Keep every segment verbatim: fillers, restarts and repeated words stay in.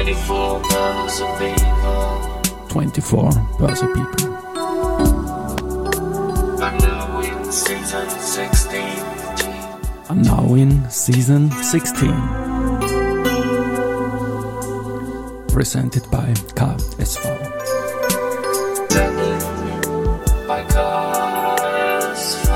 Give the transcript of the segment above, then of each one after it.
twenty-four Börse People. twenty-four Börse People. I'm now in season sixteen. I'm now in season sixteen. Presented by K S V. By K S V.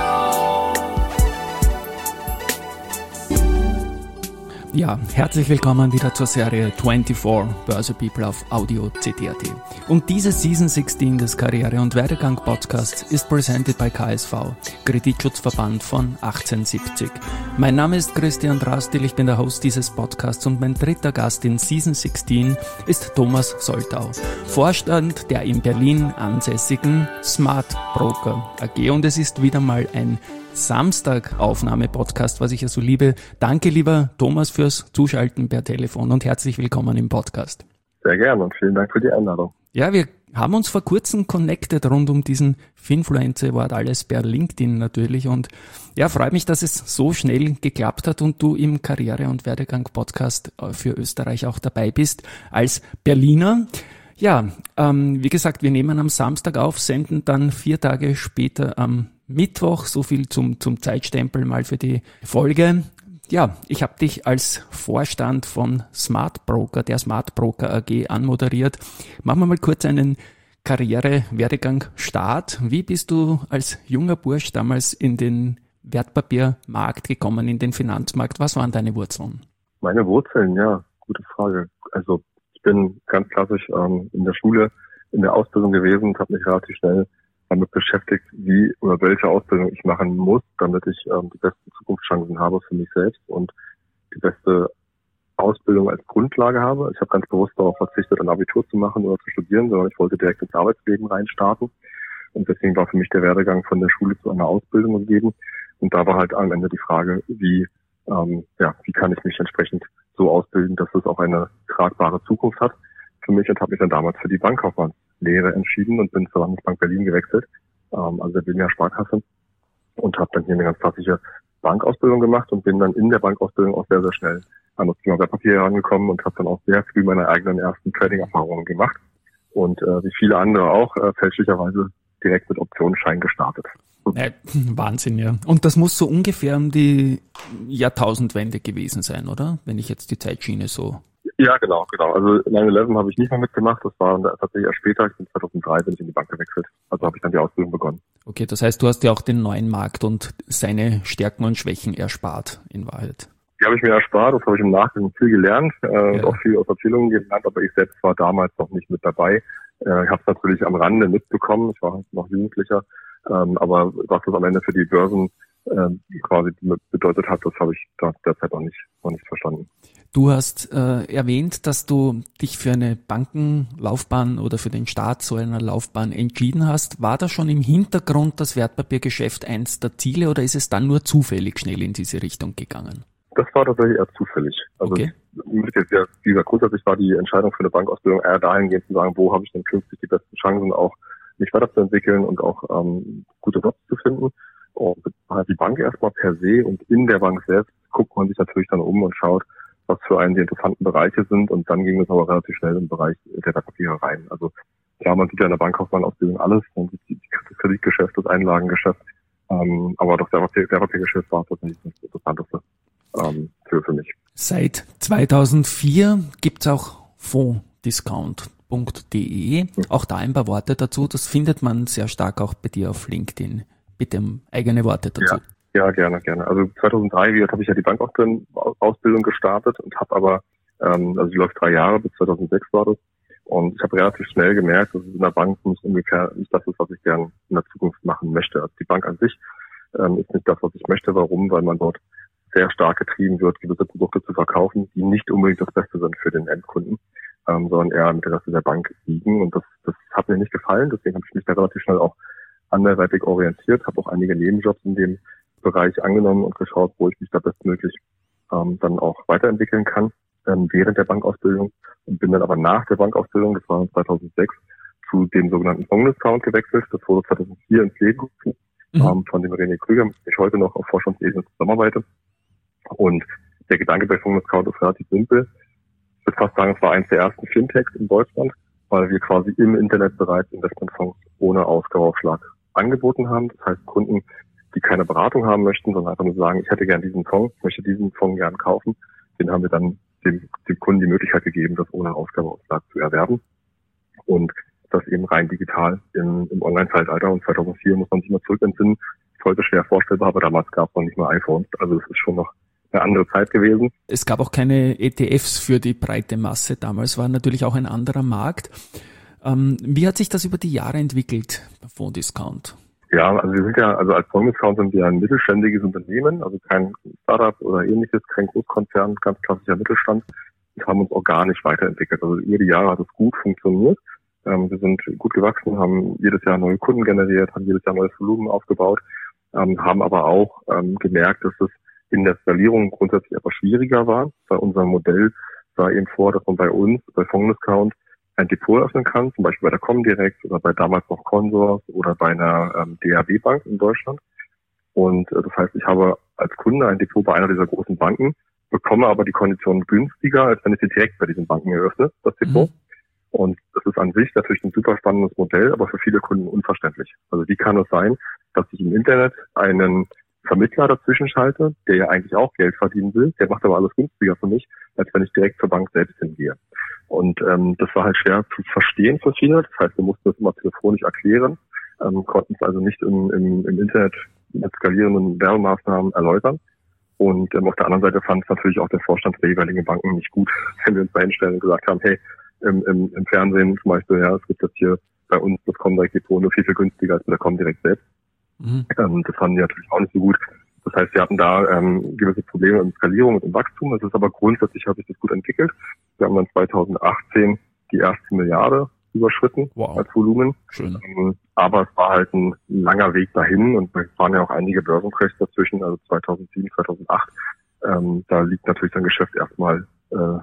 Ja, herzlich willkommen wieder zur Serie twenty-four Börse People auf Audio C T R T. Und diese Season sixteen des Karriere- und Werdegang Podcasts ist presented by K S V, Kreditschutzverband von achtzehnhundertsiebzig. Mein Name ist Christian Drastil, ich bin der Host dieses Podcasts und mein dritter Gast in Season sixteen ist Thomas Soltau, Vorstand der in Berlin ansässigen Smart Broker A G. Und es ist wieder mal ein Samstag-Aufnahme-Podcast, was ich ja so liebe. Danke, lieber Thomas, fürs Zuschalten per Telefon und herzlich willkommen im Podcast. Sehr gerne und vielen Dank für die Einladung. Ja, wir haben uns vor kurzem connected rund um diesen Finfluencer Award, alles per LinkedIn natürlich. Und ja, freut mich, dass es so schnell geklappt hat und du im Karriere- und Werdegang-Podcast für Österreich auch dabei bist als Berliner. Ja, ähm, wie gesagt, wir nehmen am Samstag auf, senden dann vier Tage später am Mittwoch, so viel zum, zum Zeitstempel mal für die Folge. Ja, ich habe dich als Vorstand von Smart Broker, der Smart Broker A G, anmoderiert. Machen wir mal kurz einen Karriere-Werdegang-Start. Wie bist du als junger Bursch damals in den Wertpapiermarkt gekommen, in den Finanzmarkt? Was waren deine Wurzeln? Meine Wurzeln, ja, gute Frage. Also ich bin ganz klassisch ähm, in der Schule, in der Ausbildung gewesen und habe mich relativ schnell damit beschäftigt, wie oder welche Ausbildung ich machen muss, damit ich ähm, die besten Zukunftschancen habe für mich selbst und die beste Ausbildung als Grundlage habe. Ich habe ganz bewusst darauf verzichtet, ein Abitur zu machen oder zu studieren, sondern ich wollte direkt ins Arbeitsleben reinstarten. Und deswegen war für mich der Werdegang von der Schule zu einer Ausbildung gegeben. Und da war halt am Ende die Frage, wie ähm, ja, wie kann ich mich entsprechend so ausbilden, dass es auch eine tragbare Zukunft hat für mich, und habe mich dann damals für die Bankkaufmannslehre entschieden und bin zur Landesbank Berlin gewechselt, ähm, also der Berliner Sparkasse, und habe dann hier eine ganz klassische Bankausbildung gemacht und bin dann in der Bankausbildung auch sehr, sehr schnell an das Thema Wertpapier herangekommen und habe dann auch sehr früh meine eigenen ersten Trading-Erfahrungen gemacht und äh, wie viele andere auch äh, fälschlicherweise direkt mit Optionsschein gestartet. Ja, Wahnsinn, ja. Und das muss so ungefähr um die Jahrtausendwende gewesen sein, oder? Wenn ich jetzt die Zeitschiene so... Ja, genau, genau. Also nine eleven habe ich nicht mehr mitgemacht. Das war tatsächlich erst später. Ich bin zweitausenddrei bin ich in die Bank gewechselt. Also habe ich dann die Ausbildung begonnen. Okay, das heißt, du hast ja auch den neuen Markt und seine Stärken und Schwächen erspart, in Wahrheit. Die habe ich mir erspart. Das habe ich im Nachhinein viel gelernt äh, ja. und auch viel aus Erzählungen gelernt. Aber ich selbst war damals noch nicht mit dabei. Äh, ich habe es natürlich am Rande mitbekommen. Ich war noch Jugendlicher. Ähm, aber was das am Ende für die Börsen ähm, quasi bedeutet hat, das habe ich da derzeit noch nicht, noch nicht verstanden. Du hast äh, erwähnt, dass du dich für eine Bankenlaufbahn oder für den Start so einer Laufbahn entschieden hast. War da schon im Hintergrund das Wertpapiergeschäft eins der Ziele oder ist es dann nur zufällig schnell in diese Richtung gegangen? Das war tatsächlich eher zufällig. Also okay. ja, wie gesagt, grundsätzlich war die Entscheidung für eine Bankausbildung eher dahingehend zu sagen, wo habe ich denn künftig die besten Chancen, auch mich weiterzuentwickeln und auch ähm, gute Jobs zu finden. Und die Bank erstmal per se und in der Bank selbst guckt man sich natürlich dann um und schaut, was für einen die interessanten Bereiche sind, und dann ging es aber relativ schnell im Bereich der Wertpapiere rein. Also klar, man sieht ja in der Bankkaufmann-Ausbildung alles, man sieht das Kreditgeschäft, das Einlagengeschäft, ähm, aber das Wertpapiergeschäft war tatsächlich das Interessanteste ähm, für, für mich. Seit zweitausendvier gibt's auch Fondsdiscount punkt de. Mhm. Auch da ein paar Worte dazu, das findet man sehr stark auch bei dir auf LinkedIn. Bitte eigene Worte dazu. Ja. Ja, gerne, gerne. Also zweitausenddrei, wie gesagt, habe ich ja die Bankausbildung gestartet und habe aber, ähm, also die läuft drei Jahre, bis zweitausendsechs war das. Und ich habe relativ schnell gemerkt, dass es in der Bank nicht ungefähr nicht das ist, was ich gerne in der Zukunft machen möchte. Also die Bank an sich ähm, ist nicht das, was ich möchte. Warum? Weil man dort sehr stark getrieben wird, gewisse Produkte zu verkaufen, die nicht unbedingt das Beste sind für den Endkunden, ähm, sondern eher im Interesse der Bank liegen. Und das, das hat mir nicht gefallen. Deswegen habe ich mich da relativ schnell auch anderweitig orientiert, habe auch einige Nebenjobs in dem Bereich angenommen und geschaut, wo ich mich da bestmöglich ähm, dann auch weiterentwickeln kann ähm, während der Bankausbildung, und bin dann aber nach der Bankausbildung, das war zweitausendsechs, zu dem sogenannten Fondsdiscount gewechselt. Das wurde zweitausendvier ins Leben gerufen, mhm. ähm, von dem René Krüger, mit dem ich heute noch auf Forschungsebene zusammenarbeite. Und der Gedanke bei Fondsdiscount ist relativ simpel. Für fast sagen, es war eines der ersten Fintechs in Deutschland, weil wir quasi im Internet bereits Investmentfonds ohne Ausgabeaufschlag angeboten haben. Das heißt, Kunden, die keine Beratung haben möchten, sondern einfach nur sagen, ich hätte gern diesen Fonds, ich möchte diesen Fonds gern kaufen, den haben wir dann dem, dem Kunden die Möglichkeit gegeben, das ohne Ausgabeaufschlag zu erwerben. Und das eben rein digital im, im Online-Zeitalter. Und zweitausendvier muss man sich mal zurück entsinnen. Ist heute schwer vorstellbar, aber damals gab es noch nicht mal iPhones. Also es ist schon noch eine andere Zeit gewesen. Es gab auch keine E T Fs für die breite Masse. Damals war natürlich auch ein anderer Markt. Ähm, wie hat sich das über die Jahre entwickelt, Fondsdiscount? Ja, also wir sind ja, also als Fondsdiscount sind wir ein mittelständiges Unternehmen, also kein Startup oder ähnliches, kein Großkonzern, ganz klassischer Mittelstand. Wir haben uns organisch weiterentwickelt. Also über die Jahre hat es gut funktioniert. Ähm, wir sind gut gewachsen, haben jedes Jahr neue Kunden generiert, haben jedes Jahr neues Volumen aufgebaut, ähm, haben aber auch ähm, gemerkt, dass es in der Skalierung grundsätzlich etwas schwieriger war. Bei unserem Modell sah eben vor, dass man bei uns, bei Fondsdiscount, ein Depot öffnen kann, zum Beispiel bei der Comdirect oder bei damals noch Consors oder bei einer ähm, D A B-Bank in Deutschland. Und äh, das heißt, ich habe als Kunde ein Depot bei einer dieser großen Banken, bekomme aber die Konditionen günstiger, als wenn ich sie direkt bei diesen Banken eröffne, das Depot. Mhm. Und das ist an sich natürlich ein super spannendes Modell, aber für viele Kunden unverständlich. Also wie kann es sein, dass ich im Internet einen Vermittler dazwischen schalte, der ja eigentlich auch Geld verdienen will, der macht aber alles günstiger für mich, als wenn ich direkt zur Bank selbst hingehe. Und ähm, das war halt schwer zu verstehen für viele. Das heißt, wir mussten das immer telefonisch erklären, ähm, konnten es also nicht im, im, im Internet mit skalierenden Werbemaßnahmen erläutern. Und ähm, auf der anderen Seite fand es natürlich auch der Vorstand der jeweiligen Banken nicht gut, wenn wir uns da hinstellen und gesagt haben, hey, im, im, im Fernsehen zum Beispiel, ja, es gibt jetzt hier bei uns das Comdirect-Depot nur viel, viel günstiger als mit der Comdirect selbst. Mhm. Ähm, das fanden die natürlich auch nicht so gut. Das heißt, wir hatten da ähm, gewisse Probleme in Skalierung und im Wachstum. Das ist aber grundsätzlich hat sich das gut entwickelt. Wir haben dann zweitausendachtzehn die erste Milliarde überschritten, wow, als Volumen. Schön. Ähm, aber es war halt ein langer Weg dahin und es waren ja auch einige Börsencrashs dazwischen, also zweitausendsieben, zweitausendacht. Ähm, da liegt natürlich sein Geschäft erstmal äh,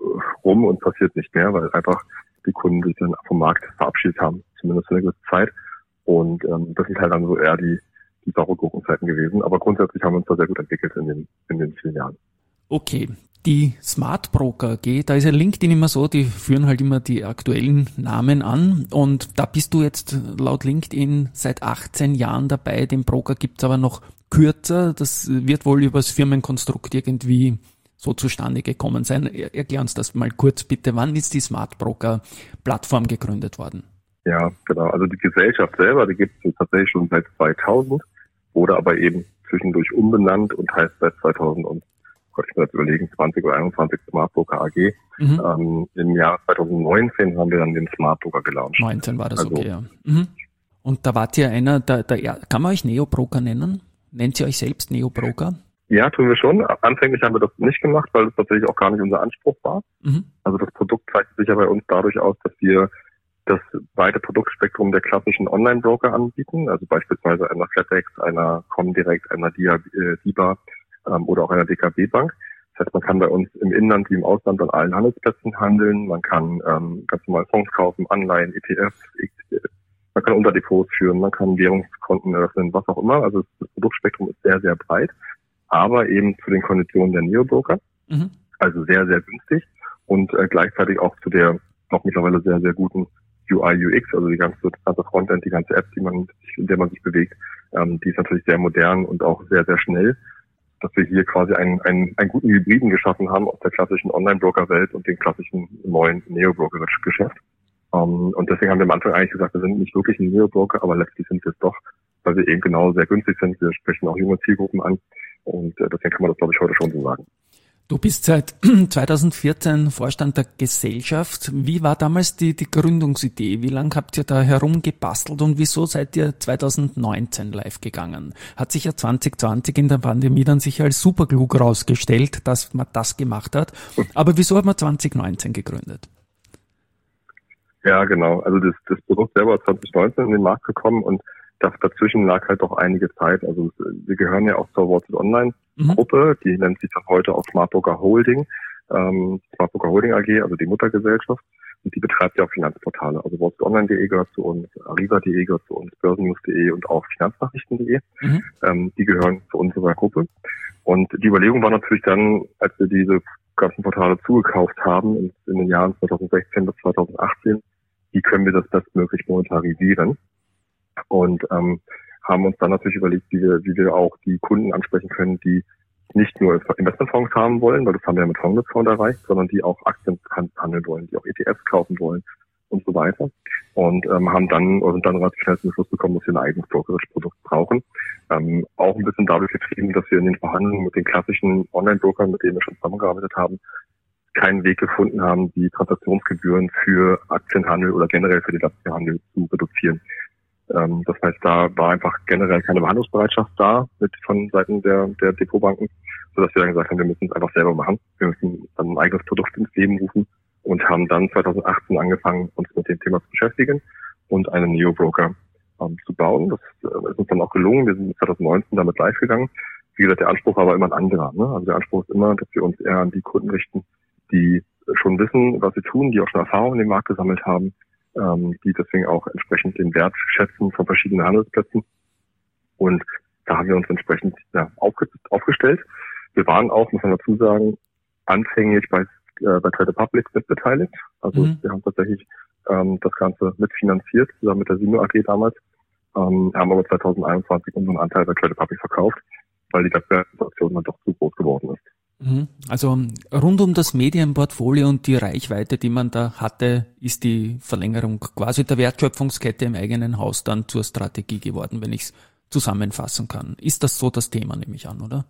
rum und passiert nicht mehr, weil einfach die Kunden sich dann vom Markt verabschiedet haben, zumindest für eine gewisse Zeit. Und ähm, das sind halt dann so eher die die saure Gurkenzeiten gewesen. Aber grundsätzlich haben wir uns da sehr gut entwickelt in den, in den vielen Jahren. Okay. Die Smart Broker A G, da ist ja LinkedIn immer so, die führen halt immer die aktuellen Namen an. Und da bist du jetzt laut LinkedIn seit achtzehn Jahren dabei. Den Broker gibt's aber noch kürzer. Das wird wohl übers Firmenkonstrukt irgendwie so zustande gekommen sein. Erklär uns das mal kurz bitte. Wann ist die Smart Broker Plattform gegründet worden? Ja, genau. Also die Gesellschaft selber, die gibt es tatsächlich schon seit zweitausend. Wurde aber eben zwischendurch umbenannt und heißt seit zweitausend und, Gott, ich muss jetzt überlegen, zwanzig oder einundzwanzig Smart Broker A G. Mhm. Ähm, im Jahr zweitausendneunzehn haben wir dann den Smart Broker gelauncht. neunzehn war das, also, okay, ja. Mhm. Und da wart ihr einer, der, der, kann man euch Neo-Broker nennen? Nennt ihr euch selbst Neo-Broker? Ja, tun wir schon. Anfänglich haben wir das nicht gemacht, weil es tatsächlich auch gar nicht unser Anspruch war. Mhm. Also das Produkt zeichnet sich ja bei uns dadurch aus, dass wir das weite Produktspektrum der klassischen Online-Broker anbieten, also beispielsweise einer Flatex, einer Comdirect, einer D I B A ähm, oder auch einer D K B-Bank. Das heißt, man kann bei uns im Inland wie im Ausland an allen Handelsplätzen handeln, man kann ähm, ganz normal Fonds kaufen, Anleihen, E T Fs, man kann Unterdepots führen, man kann Währungskonten eröffnen, was auch immer. Also das Produktspektrum ist sehr, sehr breit, aber eben zu den Konditionen der Neo-Broker, mhm. also sehr, sehr günstig und äh, gleichzeitig auch zu der noch mittlerweile sehr, sehr guten U I, U X, also die ganze, das ganze Frontend, die ganze App, die man, in der man sich bewegt, ähm, die ist natürlich sehr modern und auch sehr, sehr schnell, dass wir hier quasi einen, einen, einen guten Hybriden geschaffen haben aus der klassischen Online-Broker-Welt und dem klassischen neuen Neo-Broker-Geschäft. Ähm, und deswegen haben wir am Anfang eigentlich gesagt, wir sind nicht wirklich ein Neo-Broker, aber letztlich sind wir es doch, weil wir eben genau sehr günstig sind. Wir sprechen auch junge Zielgruppen an und äh, deswegen kann man das, glaube ich, heute schon so sagen. Du bist seit zweitausendvierzehn Vorstand der Gesellschaft. Wie war damals die, die Gründungsidee? Wie lange habt ihr da herumgebastelt und wieso seid ihr zweitausendneunzehn live gegangen? Hat sich ja zwanzig zwanzig in der Pandemie dann sicher als super klug rausgestellt, dass man das gemacht hat. Aber wieso hat man zwanzig neunzehn gegründet? Ja, genau. Also das, das Produkt selber ist zwanzig neunzehn in den Markt gekommen und das dazwischen lag halt doch einige Zeit. Also wir gehören ja auch zur Wall Street Online Gruppe, die nennt sich dann heute auch Smart Broker Holding, ähm, Smart Broker Holding A G, also die Muttergesellschaft. Und die betreibt ja auch Finanzportale. Also wall street online punkt de gehört zu uns, ariba punkt de gehört zu uns, börsennews punkt de und auch finanznachrichten punkt de. Mhm. Ähm, die gehören zu unserer Gruppe. Und die Überlegung war natürlich dann, als wir diese ganzen Portale zugekauft haben in, in den Jahren zweitausendsechzehn bis zweitausendachtzehn, wie können wir das bestmöglich monetarisieren? Und ähm, haben uns dann natürlich überlegt, wie wir, wie wir auch die Kunden ansprechen können, die nicht nur Investmentfonds haben wollen, weil das haben wir ja mit Fondsfonds erreicht, sondern die auch Aktien handeln wollen, die auch E T Fs kaufen wollen und so weiter. Und ähm, haben dann oder sind dann relativ schnell zum Schluss gekommen, dass wir ein eigenes Brokerage-Produkt brauchen. Ähm, auch ein bisschen dadurch getrieben, dass wir in den Verhandlungen mit den klassischen Online-Brokern, mit denen wir schon zusammengearbeitet haben, keinen Weg gefunden haben, die Transaktionsgebühren für Aktienhandel oder generell für den Aktienhandel zu reduzieren. Ähm, das heißt, da war einfach generell keine Behandlungsbereitschaft da mit von Seiten der, der Depotbanken, sodass wir dann gesagt haben, wir müssen es einfach selber machen. Wir müssen dann ein eigenes Produkt ins Leben rufen und haben dann zweitausendachtzehn angefangen, uns mit dem Thema zu beschäftigen und einen Neo-Broker ähm, zu bauen. Das äh, ist uns dann auch gelungen. Wir sind zweitausendneunzehn damit live gegangen. Wie gesagt, der Anspruch war aber immer ein anderer. Ne? Also der Anspruch ist immer, dass wir uns eher an die Kunden richten, die schon wissen, was sie tun, die auch schon Erfahrung in dem Markt gesammelt haben, ähm, die deswegen auch entsprechend den Wert schätzen von verschiedenen Handelsplätzen. Und da haben wir uns entsprechend ja, aufge- aufgestellt. Wir waren auch, muss man dazu sagen, anfänglich bei äh, bei Trade Republic mitbeteiligt. Also mhm. wir haben tatsächlich ähm, das Ganze mitfinanziert, zusammen mit der Simo A G damals, ähm, haben aber zweitausendeinundzwanzig unseren Anteil bei Trade Republic verkauft, weil die Wettbewerbssituation dann doch zu groß geworden ist. Also rund um das Medienportfolio und die Reichweite, die man da hatte, ist die Verlängerung quasi der Wertschöpfungskette im eigenen Haus dann zur Strategie geworden, wenn ich es zusammenfassen kann. Ist das so das Thema, nehme ich an, oder?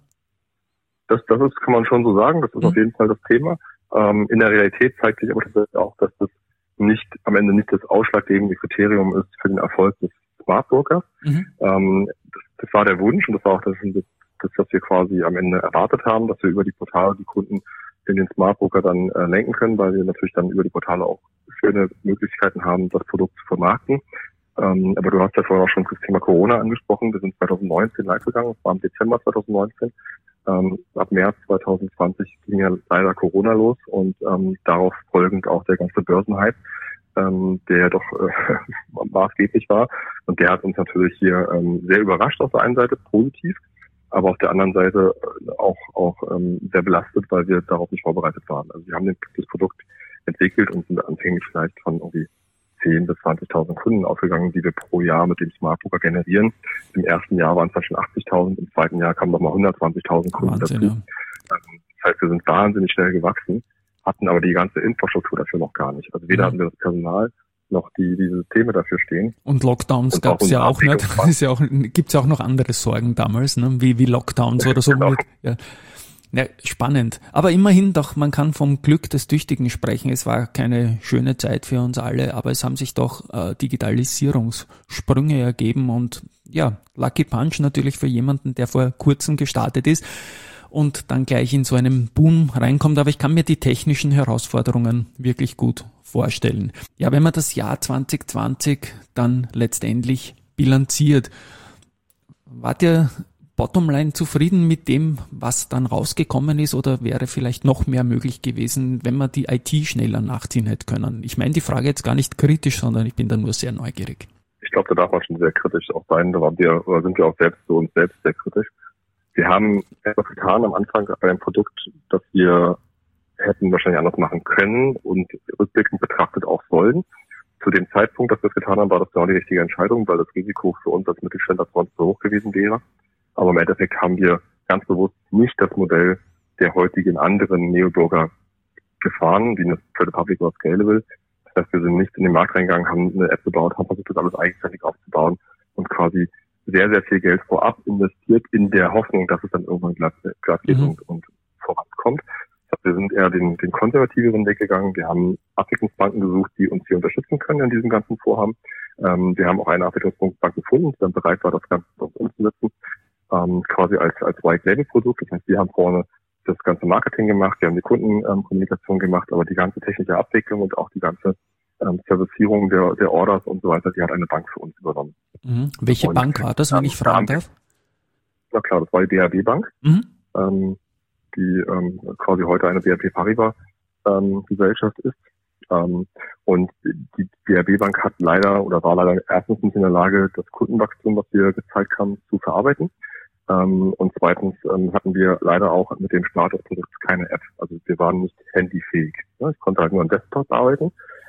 Das, das ist, kann man schon so sagen, das ist mhm. auf jeden Fall das Thema. Ähm, in der Realität zeigt sich aber tatsächlich auch, dass das nicht am Ende nicht das ausschlaggebende Kriterium ist für den Erfolg des Smart Brokers. Mhm. Ähm, das, das war der Wunsch und das war auch das, das das, was wir quasi am Ende erwartet haben, dass wir über die Portale die Kunden in den Smart Broker dann äh, lenken können, weil wir natürlich dann über die Portale auch schöne Möglichkeiten haben, das Produkt zu vermarkten. Ähm, aber du hast ja vorhin auch schon das Thema Corona angesprochen. Wir sind zweitausendneunzehn live gegangen, das war im Dezember zweitausendneunzehn. Ähm, ab März zweitausendzwanzig ging ja leider Corona los und ähm, darauf folgend auch der ganze Börsenhype, ähm, der doch äh, maßgeblich war. Und der hat uns natürlich hier ähm, sehr überrascht auf der einen Seite, positiv, aber auf der anderen Seite auch auch ähm, sehr belastet, weil wir darauf nicht vorbereitet waren. Also wir haben das Produkt entwickelt und sind anfänglich vielleicht von irgendwie zehntausend bis zwanzigtausend Kunden ausgegangen, die wir pro Jahr mit dem Smart Broker generieren. Im ersten Jahr waren es dann schon achtzigtausend, im zweiten Jahr kamen nochmal hundertzwanzigtausend Kunden Wahnsinn, dazu. Ja. Das heißt, wir sind wahnsinnig schnell gewachsen, hatten aber die ganze Infrastruktur dafür noch gar nicht. Also weder mhm. hatten wir das Personal, noch die, die Systeme dafür stehen. Und Lockdowns gab es ja auch nicht. Das ist ja auch, gibt's ja auch noch andere Sorgen damals, ne? wie, wie Lockdowns oder so. Genau. Ja. Ja, spannend. Aber immerhin doch, man kann vom Glück des Tüchtigen sprechen. Es war keine schöne Zeit für uns alle, aber es haben sich doch äh, Digitalisierungssprünge ergeben und ja, Lucky Punch natürlich für jemanden, der vor kurzem gestartet ist und dann gleich in so einem Boom reinkommt. Aber ich kann mir die technischen Herausforderungen wirklich gut vorstellen. Ja, wenn man das Jahr zwanzig zwanzig dann letztendlich bilanziert, wart ihr bottomline zufrieden mit dem, was dann rausgekommen ist, oder wäre vielleicht noch mehr möglich gewesen, wenn man die I T schneller nachziehen hätte können? Ich meine die Frage jetzt gar nicht kritisch, sondern ich bin da nur sehr neugierig. Ich glaube, da darf man schon sehr kritisch auch sein. Da waren wir, oder sind wir auch selbst zu uns selbst sehr kritisch. Wir haben etwas getan am Anfang bei einem Produkt, das wir hätten wahrscheinlich anders machen können und rückblickend betrachtet auch sollen. Zu dem Zeitpunkt, dass wir es getan haben, war das genau die richtige Entscheidung, weil das Risiko für uns als Mittelständler sonst so hoch gewesen wäre. Aber im Endeffekt haben wir ganz bewusst nicht das Modell der heutigen anderen Neo-Broker gefahren, wie eine Trade Republic oder Scalable. Das heißt, wir sind nicht in den Markt reingegangen, haben eine App gebaut, haben versucht, das alles eigenständig aufzubauen und quasi sehr, sehr viel Geld vorab investiert in der Hoffnung, dass es dann irgendwann glatt, glatt geht mhm. und, und vorankommt. Das heißt, wir sind eher den, den konservativeren Weg gegangen. Wir haben Abwicklungsbanken gesucht, die uns hier unterstützen können in diesem ganzen Vorhaben. Ähm, wir haben auch eine Abwicklungsbank gefunden, die dann bereit war, das Ganze umzusetzen. Ähm, quasi als, als White-Label-Produkt. Das heißt, wir haben vorne das ganze Marketing gemacht, wir haben die Kundenkommunikation ähm, gemacht, aber die ganze technische Abwicklung und auch die ganze ähm, Servicierung der, der Orders und so weiter, die hat eine Bank für uns übernommen. Mhm. Welche und, Bank war das, wenn ähm, ich fragen darf? Na klar, das war die B R B-Bank, mhm. ähm, die ähm, quasi heute eine B R P Paribas ähm, Gesellschaft ist. Ähm, und die B R B-Bank hat leider oder war leider erstens nicht in der Lage, das Kundenwachstum, was wir gezeigt haben, zu verarbeiten. Ähm, und zweitens ähm, hatten wir leider auch mit dem Start des Produkts keine App. Also wir waren nicht handyfähig. Ja, ich konnte halt nur am Desktop arbeiten.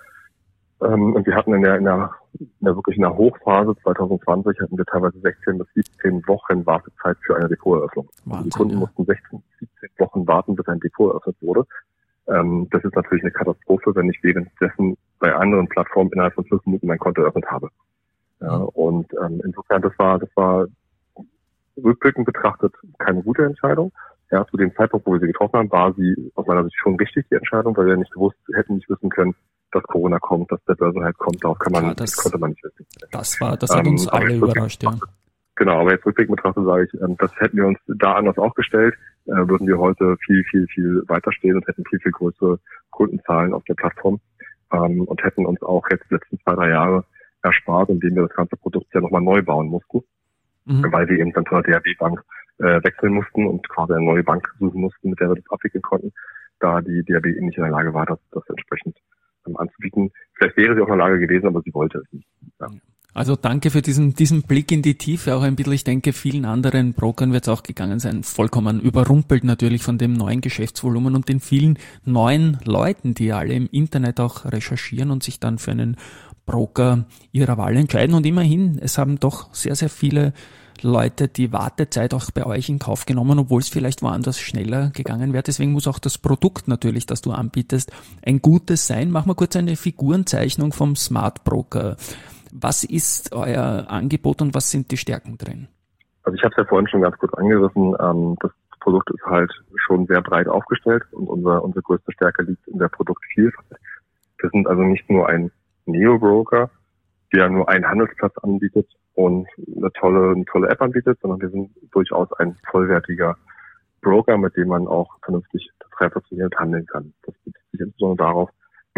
Ähm, und wir hatten in der, in der, in der wirklich in der Hochphase zwanzig zwanzig hatten wir teilweise sechzehn bis siebzehn Wochen Wartezeit für eine Depoteröffnung. Wahnsinn, also die Kunden ja. mussten sechzehn, siebzehn Wochen warten, bis ein Depot eröffnet wurde. Ähm, das ist natürlich eine Katastrophe, wenn ich währenddessen bei anderen Plattformen innerhalb von fünf Minuten mein Konto eröffnet habe. Ja, und ähm, insofern, das war, das war rückblickend betrachtet keine gute Entscheidung. Ja, zu dem Zeitpunkt, wo wir sie getroffen haben, war sie aus meiner Sicht schon richtig, die Entscheidung, weil wir nicht gewusst, hätten nicht wissen können, dass Corona kommt, dass der Börsenhype kommt, darauf kann man, Klar, das, das konnte man nicht wissen. Das war, das hat ähm, uns alle überrascht, ja. Genau, aber jetzt rückblickend betrachtet sage ich, ähm, das hätten wir uns da anders aufgestellt, äh, würden wir heute viel, viel, viel weiter stehen und hätten viel, viel größere Kundenzahlen auf der Plattform ähm, und hätten uns auch jetzt die letzten zwei, drei Jahre erspart, indem wir das ganze Produkt ja nochmal neu bauen mussten, mhm. weil wir eben dann von der D H B-Bank äh, wechseln mussten und quasi eine neue Bank suchen mussten, mit der wir das abwickeln konnten, da die D H B nicht in der Lage war, das, das entsprechend ähm, anzubieten. Vielleicht wäre sie auch in der Lage gewesen, aber sie wollte es nicht. Ja. Also danke für diesen, diesen Blick in die Tiefe auch ein bisschen. Ich denke, vielen anderen Brokern wird es auch gegangen sein. Vollkommen überrumpelt natürlich von dem neuen Geschäftsvolumen und den vielen neuen Leuten, die alle im Internet auch recherchieren und sich dann für einen Broker ihrer Wahl entscheiden. Und immerhin, es haben doch sehr, sehr viele Leute die Wartezeit auch bei euch in Kauf genommen, obwohl es vielleicht woanders schneller gegangen wäre. Deswegen muss auch das Produkt natürlich, das du anbietest, ein gutes sein. Machen wir kurz eine Figurenzeichnung vom Smart Broker. Was ist euer Angebot und was sind die Stärken drin? Also ich habe es ja vorhin schon ganz kurz angerissen. Ähm, das Produkt ist halt schon sehr breit aufgestellt und unser, unsere größte Stärke liegt in der Produktvielfalt. Wir sind also nicht nur ein Neo-Broker, der nur einen Handelsplatz anbietet und eine tolle, eine tolle App anbietet, sondern wir sind durchaus ein vollwertiger Broker, mit dem man auch vernünftig frei funktionierend handeln kann. Das bezieht sich insbesondere darauf,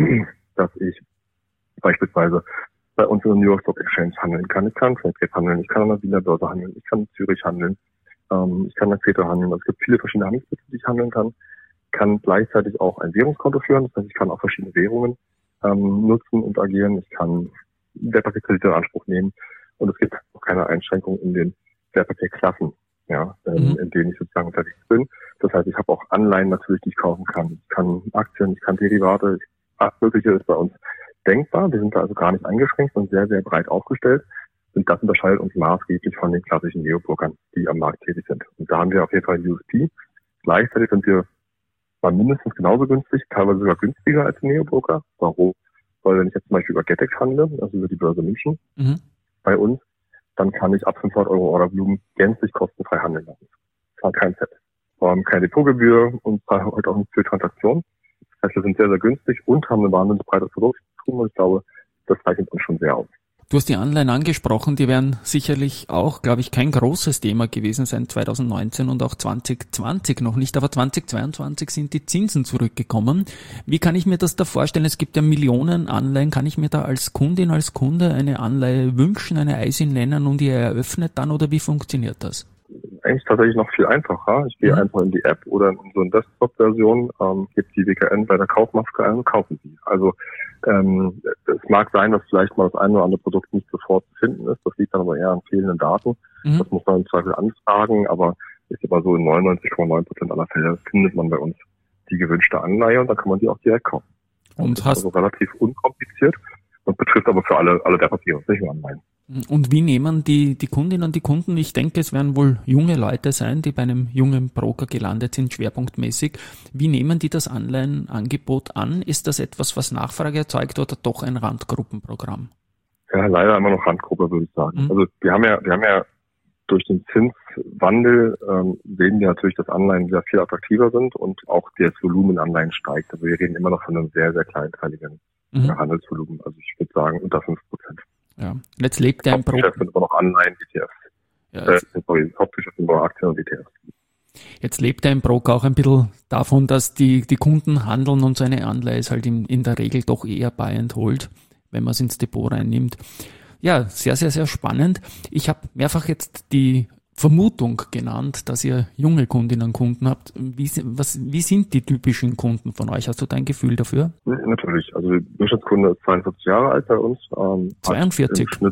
dass ich beispielsweise bei uns in der New York Stock Exchange handeln kann. Ich kann Frankfurt handeln, ich kann an der Wiener Börse handeln, ich kann in Zürich handeln, ähm, ich kann in Kreta handeln. Also es gibt viele verschiedene Handelsplätze, die ich handeln kann. Kann gleichzeitig auch ein Währungskonto führen, das heißt, ich kann auch verschiedene Währungen ähm, nutzen und agieren. Ich kann Wertpapierkredite in Anspruch nehmen und es gibt auch keine Einschränkungen in den Wertpapierklassen, ja, ähm, mhm. in denen ich sozusagen unterwegs bin. Das heißt, ich habe auch Anleihen natürlich, die ich kaufen kann. Ich kann Aktien, ich kann Derivate, alles Mögliche ist bei uns denkbar. Wir sind da also gar nicht eingeschränkt und sehr, sehr breit aufgestellt. Und das unterscheidet uns maßgeblich von den klassischen Neo-Brokern, die am Markt tätig sind. Und da haben wir auf jeden Fall ein U S P. Gleichzeitig sind wir mal mindestens genauso günstig, teilweise sogar günstiger als Neo-Broker. Warum? Weil wenn ich jetzt zum Beispiel über Getex handle, also über die Börse München, mhm. bei uns, dann kann ich ab fünfhundert Euro Ordervolumen gänzlich kostenfrei handeln lassen. Das war kein Set. Wir haben keine Depotgebühr und zahlen heute auch nicht für Transaktionen. Das heißt, wir sind sehr, sehr günstig und haben ein wahnsinnig breites Produkt. Und ich glaube, das zeichnet uns schon sehr aus. Du hast die Anleihen angesprochen, die werden sicherlich auch, glaube ich, kein großes Thema gewesen sein zwanzig neunzehn und auch zwanzig zwanzig noch nicht, aber zwanzig zweiundzwanzig sind die Zinsen zurückgekommen. Wie kann ich mir das da vorstellen? Es gibt ja Millionen Anleihen. Kann ich mir da als Kundin, als Kunde eine Anleihe wünschen, eine I S I N nennen und die eröffnet dann oder wie funktioniert das? Eigentlich tatsächlich noch viel einfacher. Ich gehe mhm. einfach in die App oder in so eine Desktop-Version, ähm, gebe die W K N bei der Kaufmaske ein und kaufen sie. Also ähm, es mag sein, dass vielleicht mal das eine oder andere Produkt nicht sofort zu finden ist. Das liegt dann aber eher an fehlenden Daten. Mhm. Das muss man im Zweifel anfragen, aber ist immer so in neunundneunzig Komma neun Prozent aller Fälle findet man bei uns die gewünschte Anleihe und dann kann man die auch direkt kaufen. Und das hast ist also relativ unkompliziert und betrifft aber für alle alle der Papiere, nicht nur Anleihen. Und wie nehmen die, die Kundinnen und die Kunden, ich denke, es werden wohl junge Leute sein, die bei einem jungen Broker gelandet sind, schwerpunktmäßig. Wie nehmen die das Anleihenangebot an? Ist das etwas, was Nachfrage erzeugt oder doch ein Randgruppenprogramm? Ja, leider immer noch Randgruppe, würde ich sagen. Mhm. Also wir haben ja, wir haben ja durch den Zinswandel ähm, sehen wir natürlich, dass Anleihen sehr viel attraktiver sind und auch das Volumen Anleihen steigt. Also wir reden immer noch von einem sehr, sehr kleinteiligen mhm. Handelsvolumen. Also ich würde sagen unter fünf Prozent. Ja, und jetzt lebt er im Broker. Hauptgeschäft sind aber noch Anleihen, E T Fs. Ja, äh, sorry, Hauptgeschäft sind aber Aktien und E T Fs. Jetzt lebt er im Broker auch ein bisschen davon, dass die, die Kunden handeln und so eine Anleihe ist halt in, in der Regel doch eher buy and hold, wenn man es ins Depot reinnimmt. Ja, sehr, sehr, sehr spannend. Ich habe mehrfach jetzt die Vermutung genannt, dass ihr junge Kundinnen und Kunden habt. Wie, was, wie sind die typischen Kunden von euch? Hast du da ein Gefühl dafür? Natürlich. Also der Durchschnittskunde ist zweiundvierzig Jahre alt bei uns. Ähm, zweiundvierzig? Im Schnitt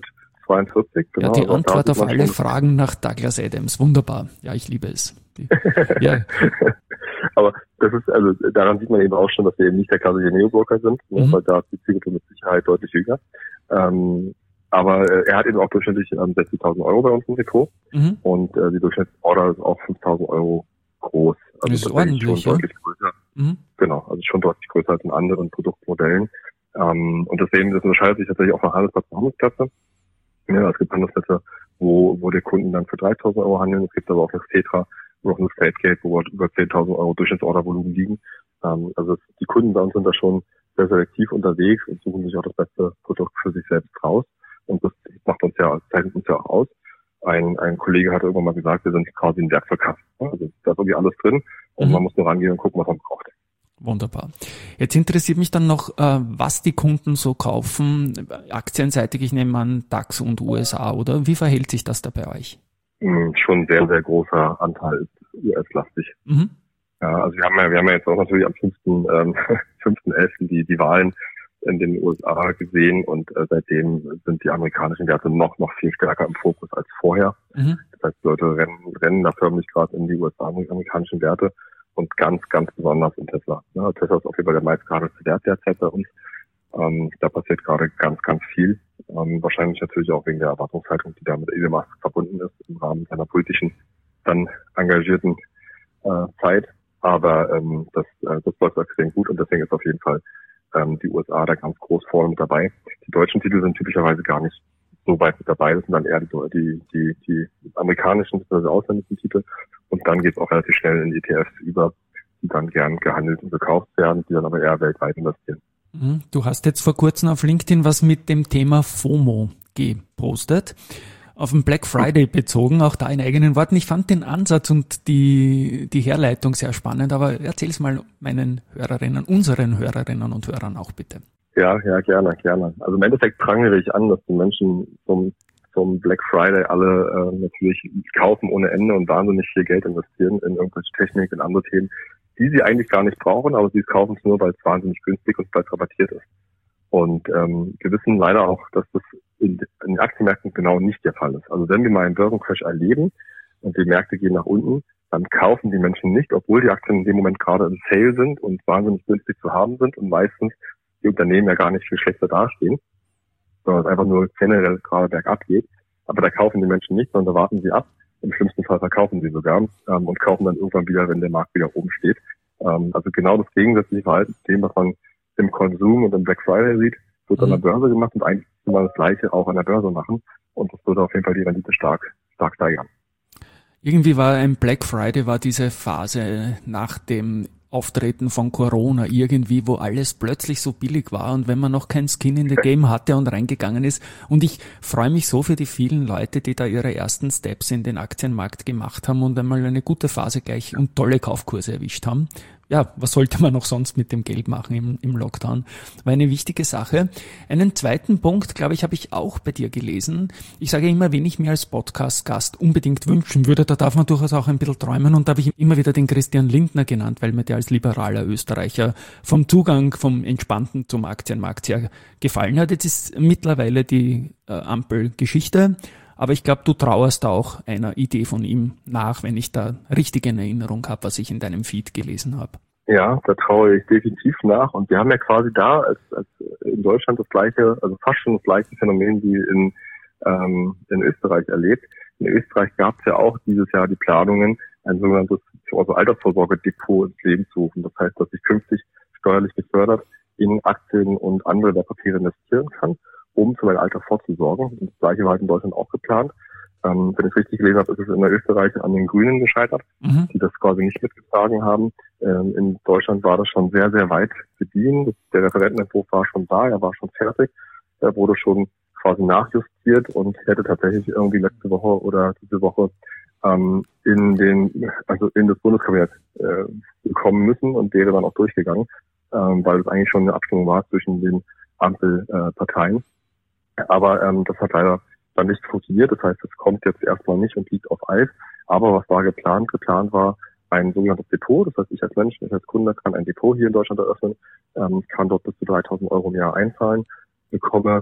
zweiundvierzig. Genau, ja, die Antwort auf alle Fragen nach Douglas Adams. Wunderbar. Ja, ich liebe es. Ja. Aber das ist, also daran sieht man eben auch schon, dass wir eben nicht der klassische Neobroker sind, mhm. ne, weil da ist die Zielgruppe mit Sicherheit deutlich jünger. Ähm, aber äh, er hat eben auch durchschnittlich ähm, sechzigtausend Euro bei uns im Depot mhm. und äh, die Durchschnittsorder ist auch fünftausend Euro groß. Also das ist ordentlich, schon ja? deutlich größer. Mhm. Genau, also schon deutlich größer als in anderen Produktmodellen. Ähm, und deswegen, das unterscheidet sich tatsächlich auch von Handelsplatz zu Handelsplätze. Ja, es gibt Handelsplätze, wo, wo die Kunden dann für dreitausend Euro handeln. Es gibt aber auch das Tetra, wo auch das Tradegate, wo über zehntausend Euro Durchschnittsordervolumen liegen. Ähm, also die Kunden bei uns sind da schon sehr selektiv unterwegs und suchen sich auch das beste Produkt für sich selbst raus. Und das macht uns ja, zeichnet uns ja auch aus. Ein, ein Kollege hatte irgendwann mal gesagt, wir sind quasi ein Werkzeugkasten. Also da ist irgendwie alles drin und mhm. man muss nur rangehen und gucken, was man braucht. Wunderbar. Jetzt interessiert mich dann noch, was die Kunden so kaufen, aktienseitig, ich nehme an DAX und U S A, oder? Wie verhält sich das da bei euch? Schon ein sehr, sehr großer Anteil ist U S-lastig. Mhm. Ja, also wir haben ja, wir haben ja jetzt auch natürlich am fünften Ähm, fünften elften die, die Wahlen in den U S A gesehen und äh, seitdem sind die amerikanischen Werte noch, noch viel stärker im Fokus als vorher. Mhm. Das heißt, Leute rennen, rennen da förmlich gerade in die U S A, amerikanischen Werte. Und ganz, ganz besonders in Tesla. Ja, Tesla ist auf jeden Fall der meistgehandelte Wert derzeit bei uns. Ähm, da passiert gerade ganz, ganz viel. Ähm, wahrscheinlich natürlich auch wegen der Erwartungshaltung, die da mit Elon Musk verbunden ist im Rahmen seiner politischen, dann engagierten äh, Zeit. Aber ähm, das, äh, das läuft extrem gut und deswegen ist auf jeden Fall ähm, die U S A da ganz groß vorne mit dabei. Die deutschen Titel sind typischerweise gar nicht so weit mit dabei. Das sind dann eher die, die, die, die amerikanischen bzw. ausländischen Titel. Und dann geht es auch relativ schnell in E T Fs über, die dann gern gehandelt und gekauft werden, die dann aber eher weltweit investieren. Du hast jetzt vor kurzem auf LinkedIn was mit dem Thema FOMO gepostet, auf den Black Friday bezogen, auch da in eigenen Worten. Ich fand den Ansatz und die, die Herleitung sehr spannend, aber erzähl's mal meinen Hörerinnen, unseren Hörerinnen und Hörern auch bitte. Ja, ja, gerne, gerne. Also im Endeffekt prangere ich an, dass die Menschen zum, zum Black Friday alle äh, natürlich kaufen ohne Ende und wahnsinnig viel Geld investieren in irgendwelche Technik, in andere Themen, die sie eigentlich gar nicht brauchen, aber sie kaufen es nur, weil es wahnsinnig günstig und weil es rabattiert ist. Und ähm, wir wissen leider auch, dass das in, in den Aktienmärkten genau nicht der Fall ist. Also wenn wir mal einen Börsencrash erleben und die Märkte gehen nach unten, dann kaufen die Menschen nicht, obwohl die Aktien in dem Moment gerade im Sale sind und wahnsinnig günstig zu haben sind und meistens die Unternehmen ja gar nicht viel schlechter dastehen, sondern es einfach nur generell gerade bergab geht. Aber da kaufen die Menschen nicht, sondern da warten sie ab. Im schlimmsten Fall verkaufen sie sogar ähm, und kaufen dann irgendwann wieder, wenn der Markt wieder oben steht. Ähm, also genau das gegensätzliche Verhalten zu dem, was man im Konsum und im Black Friday sieht, wird an der Börse gemacht und eigentlich kann man das Gleiche auch an der Börse machen. Und das würde auf jeden Fall die Rendite stark, stark steigern. Irgendwie war ein Black Friday, war diese Phase nach dem Auftreten von Corona irgendwie, wo alles plötzlich so billig war und wenn man noch kein Skin in the Game hatte und reingegangen ist. Und ich freue mich so für die vielen Leute, die da ihre ersten Steps in den Aktienmarkt gemacht haben und einmal eine gute Phase gleich und tolle Kaufkurse erwischt haben. Ja, was sollte man noch sonst mit dem Geld machen im, im Lockdown? War eine wichtige Sache. Einen zweiten Punkt, glaube ich, habe ich auch bei dir gelesen. Ich sage immer, wen ich mir als Podcast-Gast unbedingt wünschen würde, da darf man durchaus auch ein bisschen träumen und da habe ich immer wieder den Christian Lindner genannt, weil mir der als liberaler Österreicher vom Zugang, vom Entspannten zum Aktienmarkt sehr gefallen hat. Jetzt ist mittlerweile die äh, Ampel-Geschichte. Aber ich glaube, du trauerst auch einer Idee von ihm nach, wenn ich da richtig in Erinnerung habe, was ich in deinem Feed gelesen habe. Ja, da traue ich definitiv nach. Und wir haben ja quasi da als, als in Deutschland das gleiche, also fast schon das gleiche Phänomen wie in, ähm, in Österreich erlebt. In Österreich gab es ja auch dieses Jahr die Planungen, ein sogenanntes also Altersvorsorgedepot ins Leben zu rufen. Das heißt, dass ich künftig steuerlich gefördert in Aktien und andere Wertpapiere investieren kann, um für mein Alter vorzusorgen. Und das Gleiche war halt in Deutschland auch geplant. Ähm, wenn ich es richtig gelesen habe, ist es in Österreich an den Grünen gescheitert, mhm. die das quasi nicht mitgetragen haben. Ähm, in Deutschland war das schon sehr, sehr weit gediehen. Der Referentenentwurf war schon da, er war schon fertig. Er wurde schon quasi nachjustiert und hätte tatsächlich irgendwie letzte Woche oder diese Woche ähm, in den, also in das Bundeskabinett äh, kommen müssen und wäre dann auch durchgegangen, ähm, weil es eigentlich schon eine Abstimmung war zwischen den Ampelparteien. Äh, Aber ähm, das hat leider dann nicht funktioniert. Das heißt, es kommt jetzt erstmal nicht und liegt auf Eis. Aber was war geplant? Geplant war ein sogenanntes Depot. Das heißt, ich als Mensch, ich als Kunde kann ein Depot hier in Deutschland eröffnen, ähm, kann dort bis zu dreitausend Euro im Jahr einzahlen, bekomme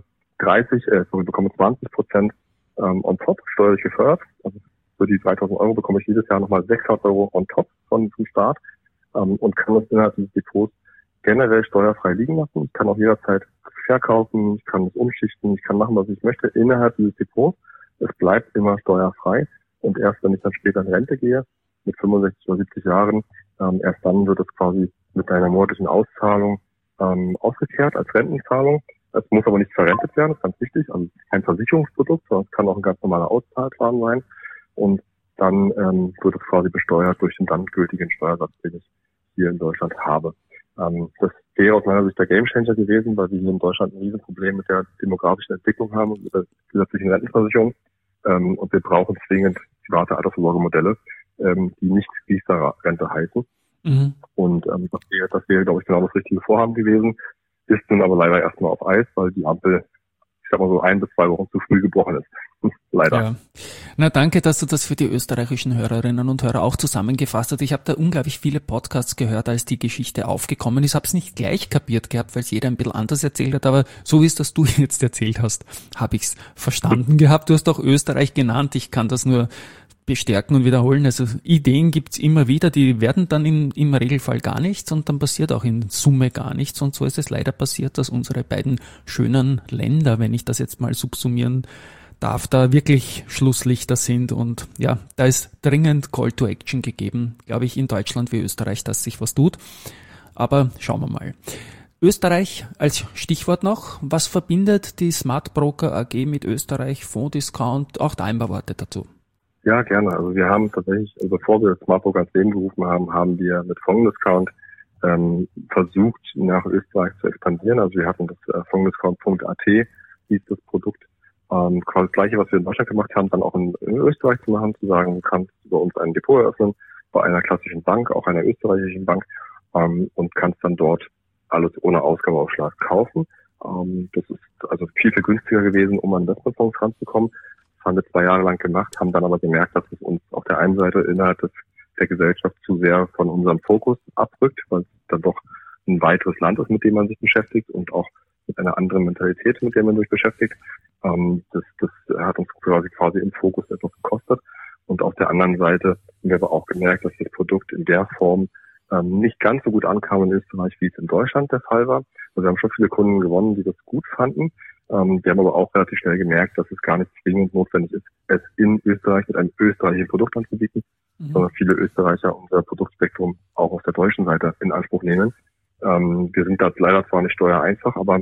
dreißig, äh, sorry, bekomme zwanzig Prozent ähm, on top, steuerlich gefördert. Also für die dreitausend Euro bekomme ich jedes Jahr nochmal sechshundert Euro on top von vom Staat ähm, und kann das innerhalb dieses Depots generell steuerfrei liegen lassen. Ich kann auch jederzeit verkaufen, ich kann es umschichten, ich kann machen, was ich möchte innerhalb dieses Depots. Es bleibt immer steuerfrei und erst wenn ich dann später in Rente gehe, mit fünfundsechzig oder siebzig Jahren, ähm, erst dann wird es quasi mit einer monatlichen Auszahlung ähm, ausgekehrt als Rentenzahlung. Es muss aber nicht verrentet werden, das ist ganz wichtig. Also es ist kein Versicherungsprodukt, sondern es kann auch ein ganz normaler Auszahlplan sein. Und dann ähm, wird es quasi besteuert durch den dann gültigen Steuersatz, den ich hier in Deutschland habe. Ähm, das wäre aus meiner Sicht der Gamechanger gewesen, weil wir hier in Deutschland ein Riesenproblem mit der demografischen Entwicklung haben und mit der gesetzlichen Rentenversicherung. Ähm, und wir brauchen zwingend private Altersvorsorgemodelle, ähm, die nicht Riester-Rente heißen. Mhm. Und ähm, das wäre, das wäre, glaube ich, genau das richtige Vorhaben gewesen. Ist nun aber leider erstmal auf Eis, weil die Ampel, ich sag mal so, ein bis zwei Wochen zu früh gebrochen ist. Leider. Ja. Na, danke, dass du das für die österreichischen Hörerinnen und Hörer auch zusammengefasst hast. Ich habe da unglaublich viele Podcasts gehört, als die Geschichte aufgekommen ist. Habe es nicht gleich kapiert gehabt, weil es jeder ein bisschen anders erzählt hat, aber so wie es das du jetzt erzählt hast, habe ich es verstanden gehabt. Du hast auch Österreich genannt. Ich kann das nur bestärken und wiederholen. Also Ideen gibt's immer wieder, die werden dann im, im Regelfall gar nichts und dann passiert auch in Summe gar nichts. Und so ist es leider passiert, dass unsere beiden schönen Länder, wenn ich das jetzt mal subsumieren darf, da wirklich Schlusslichter sind. Und ja, da ist dringend Call to Action gegeben, glaube ich, in Deutschland wie Österreich, dass sich was tut. Aber schauen wir mal. Österreich als Stichwort noch. Was verbindet die Smart Broker A G mit Österreich, Fondsdiscount? Auch da ein paar Worte dazu. Ja, gerne. Also wir haben tatsächlich, also bevor wir Smart Broker ins Leben gerufen haben, haben wir mit Fondsdiscount ähm, versucht, nach Österreich zu expandieren. Also wir hatten das äh, Fondsdiscount Punkt A T, hieß das Produkt. Ähm, quasi das Gleiche, was wir in Deutschland gemacht haben, dann auch in, in Österreich zu machen, zu sagen, du kannst über uns ein Depot eröffnen, bei einer klassischen Bank, auch einer österreichischen Bank, ähm, und kannst dann dort alles ohne Ausgabeaufschlag kaufen. Ähm, das ist also viel, viel günstiger gewesen, um an Investmentfonds ranzukommen. Das haben wir zwei Jahre lang gemacht, haben dann aber gemerkt, dass es uns auf der einen Seite innerhalb des, der Gesellschaft zu sehr von unserem Fokus abrückt, weil es dann doch ein weiteres Land ist, mit dem man sich beschäftigt und auch mit einer anderen Mentalität, mit der man sich beschäftigt. Ähm, das, das hat uns quasi, quasi im Fokus etwas gekostet. Und auf der anderen Seite haben wir aber auch gemerkt, dass das Produkt in der Form ähm, nicht ganz so gut ankam in Österreich, wie es in Deutschland der Fall war. Also wir haben schon viele Kunden gewonnen, die das gut fanden. Ähm, wir haben aber auch relativ schnell gemerkt, dass es gar nicht zwingend notwendig ist, es in Österreich mit einem österreichischen Produkt anzubieten, mhm. sondern viele Österreicher unser Produktspektrum auch auf der deutschen Seite in Anspruch nehmen. Ähm, wir sind da leider zwar nicht steuereinfach, aber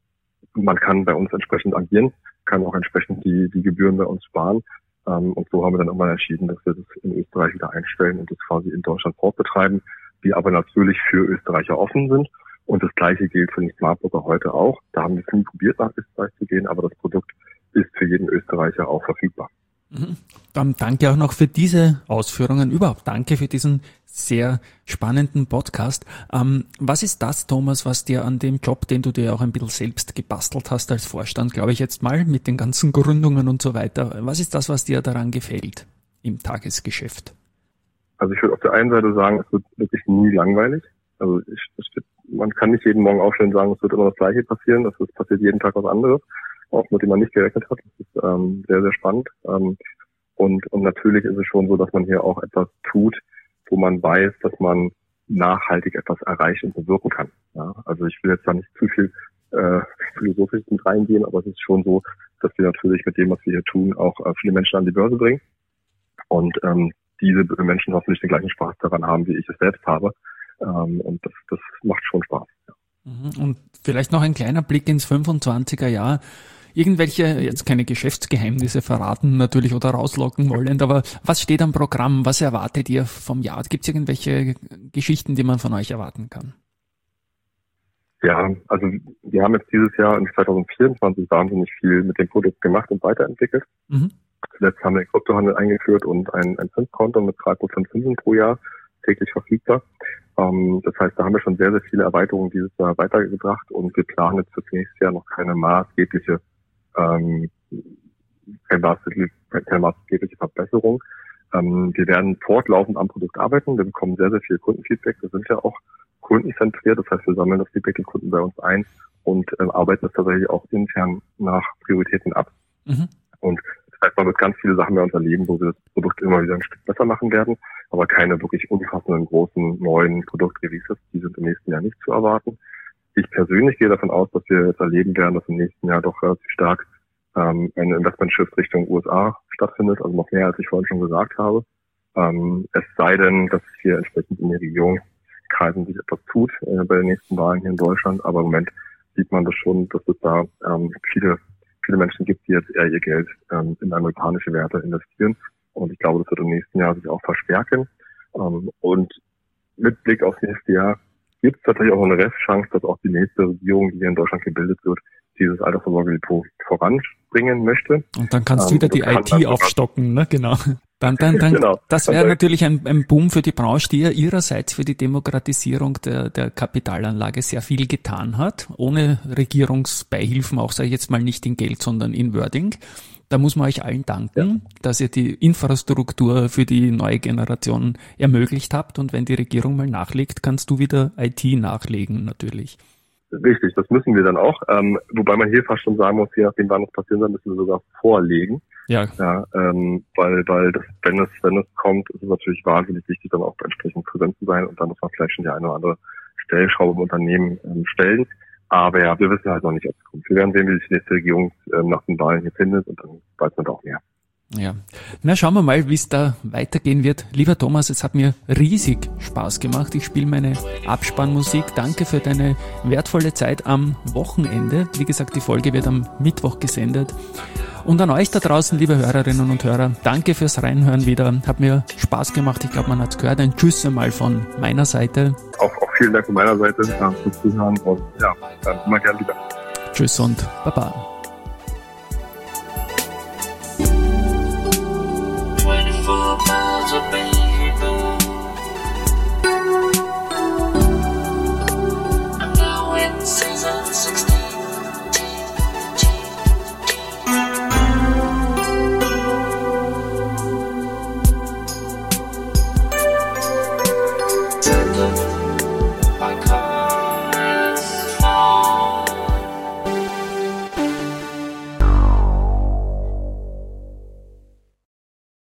man kann bei uns entsprechend agieren, kann auch entsprechend die, die Gebühren bei uns sparen. Ähm, und so haben wir dann irgendwann entschieden, dass wir das in Österreich wieder einstellen und das quasi in Deutschland fortbetreiben, wir aber natürlich für Österreicher offen sind. Und das Gleiche gilt für den Smart Broker heute auch. Da haben wir es nie probiert, nach Österreich zu gehen, aber das Produkt ist für jeden Österreicher auch verfügbar. Dann danke auch noch für diese Ausführungen. Überhaupt danke für diesen sehr spannenden Podcast. Ähm, was ist das, Thomas, was dir an dem Job, den du dir auch ein bisschen selbst gebastelt hast als Vorstand, glaube ich jetzt mal, mit den ganzen Gründungen und so weiter, was ist das, was dir daran gefällt im Tagesgeschäft? Also ich würde auf der einen Seite sagen, es wird wirklich nie langweilig. Also ich, es wird, man kann nicht jeden Morgen aufstehen und sagen, es wird immer das Gleiche passieren. Das ist, passiert jeden Tag was anderes, auch mit dem man nicht gerechnet hat. Das ist ähm, sehr, sehr spannend. Ähm, und, und natürlich ist es schon so, dass man hier auch etwas tut, wo man weiß, dass man nachhaltig etwas erreicht und bewirken kann. Ja, also ich will jetzt da nicht zu viel äh, philosophisch mit reingehen, aber es ist schon so, dass wir natürlich mit dem, was wir hier tun, auch äh, viele Menschen an die Börse bringen. Und ähm, diese Menschen hoffentlich den gleichen Spaß daran haben, wie ich es selbst habe. Ähm, und das, das macht schon Spaß. Ja. Und vielleicht noch ein kleiner Blick ins fünfundzwanziger Jahr. Irgendwelche, jetzt keine Geschäftsgeheimnisse verraten natürlich oder rauslocken wollen, aber was steht am Programm? Was erwartet ihr vom Jahr? Gibt es irgendwelche Geschichten, die man von euch erwarten kann? Ja, also wir haben jetzt dieses Jahr in zwanzig vierundzwanzig wahnsinnig viel mit dem Produkt gemacht und weiterentwickelt. Mhm. Zuletzt haben wir den Kryptohandel eingeführt und ein, ein Zinskonto mit drei Prozent Zinsen pro Jahr täglich verfügbar. Ähm, das heißt, da haben wir schon sehr, sehr viele Erweiterungen dieses Jahr weitergebracht und wir planen jetzt für das nächste Jahr noch keine maßgebliche, ähm, keine maßgebliche, keine maßgebliche Verbesserung. Ähm, wir werden fortlaufend am Produkt arbeiten. Wir bekommen sehr, sehr viel Kundenfeedback. Wir sind ja auch kundenzentriert. Das heißt, wir sammeln das Feedback der Kunden bei uns ein und äh, arbeiten das tatsächlich auch intern nach Prioritäten ab. Mhm. Und das heißt, man wird ganz viele Sachen bei uns erleben, wo wir das Produkt immer wieder ein Stück besser machen werden, aber keine wirklich umfassenden, großen, neuen Produktreleases, die sind im nächsten Jahr nicht zu erwarten. Ich persönlich gehe davon aus, dass wir jetzt erleben werden, dass im nächsten Jahr doch relativ stark ähm, ein Investment-Shift Richtung U S A stattfindet, also noch mehr, als ich vorhin schon gesagt habe. Ähm, es sei denn, dass hier entsprechend in den Regierungskreisen sich etwas tut äh, bei den nächsten Wahlen hier in Deutschland, aber im Moment sieht man das schon, dass es da ähm, viele viele Menschen gibt, die jetzt eher ihr Geld ähm, in amerikanische Werte investieren. Und ich glaube, das wird im nächsten Jahr sich auch verstärken. Ähm, und mit Blick aufs nächste Jahr gibt es tatsächlich auch eine Restchance, dass auch die nächste Regierung, die hier in Deutschland gebildet wird, dieses Altersvorsorgedepot voranbringen möchte. Und dann kannst du wieder die I T aufstocken, ne? Genau. Dann, dann, dann, genau. Das wäre natürlich ein, ein Boom für die Branche, die ja ihrerseits für die Demokratisierung der, der Kapitalanlage sehr viel getan hat, ohne Regierungsbeihilfen, auch sage ich jetzt mal nicht in Geld, sondern in Wording. Da muss man euch allen danken, ja, dass ihr die Infrastruktur für die neue Generation ermöglicht habt. Und wenn die Regierung mal nachlegt, kannst du wieder I T nachlegen natürlich. Richtig, das müssen wir dann auch. Ähm, wobei man hier fast schon sagen muss, je nachdem, wann es passieren soll, müssen wir sogar vorlegen. Ja. Ja, ähm, weil, weil das, wenn es, wenn es kommt, ist es natürlich wahnsinnig wichtig, dann auch entsprechend präsent zu sein, und dann muss man vielleicht schon die eine oder andere Stellschraube im Unternehmen ähm, stellen. Aber ja, wir wissen halt noch nicht, ob es kommt. Wir werden sehen, wie sich die nächste Regierung ähm, nach den Wahlen hier findet, und dann weiß man da auch mehr. Ja, na schauen wir mal, wie es da weitergehen wird. Lieber Thomas, es hat mir riesig Spaß gemacht. Ich spiele meine Abspannmusik. Danke für deine wertvolle Zeit am Wochenende. Wie gesagt, die Folge wird am Mittwoch gesendet. Und an euch da draußen, liebe Hörerinnen und Hörer, danke fürs Reinhören wieder. Hat mir Spaß gemacht. Ich glaube, man hat es gehört. Ein Tschüss einmal von meiner Seite. Auch, auch vielen Dank von meiner Seite fürs Zuhören, und ja, dann immer gerne wieder. Tschüss und Baba. twenty-four miles of